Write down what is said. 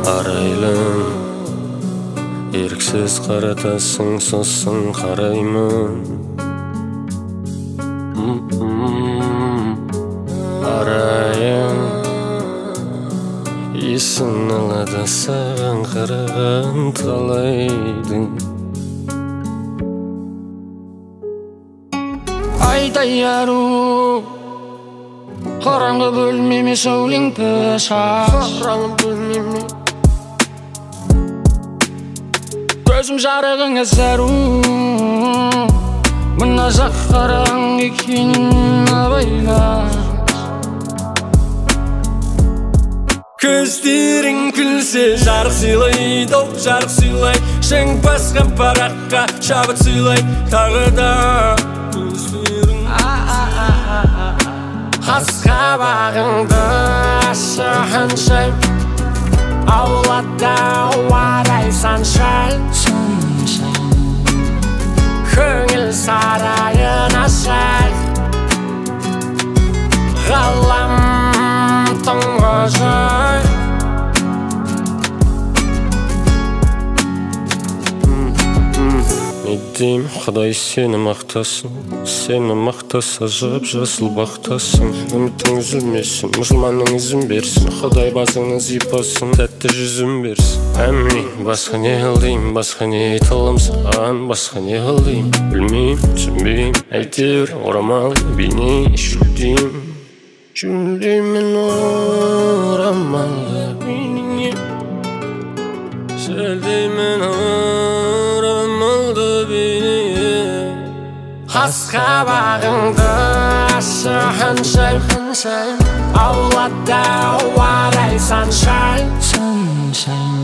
арайлым еріксіз қаратасың, сосын қараймын. Арайым есін алады саған қараған талайдың. Айдай ару қараңғы бөлмеме сәулең пішаш, қараңғы бөлмеме көзім жарығыңа зәру. Мына жақ қараң екенін абайла, көздерің күлсе жарық сыйлайды, жарық сыйлай. Жеңімпазған параққа шабыт сыйлай. Тағы да көздерің қас қабағыңды ашығаншай, аулада уарай саншай. Көңіл сарайын ашай, ғалам тұңғыжай. Не дейм, Құдай сені мақтасын, сені мақтаса жып-жасыл бақтасын. Үмітің үзілмесін, мұсылманның ізін берсін, Құдай басыңның зипасын, тәтті жүзін берсін. Әмін, басқа не қылдейм, басқа не айта алам саған, басқа не қылдейм, білмейм, түсінбейм. Әйтеуір орамал бейне жүлдейм, жүлдеймін орамалды бейнеңе, жүлдеймін орамалды бейнеңе. Қас қабағыңды ашығаншай, аулада уарай саншай.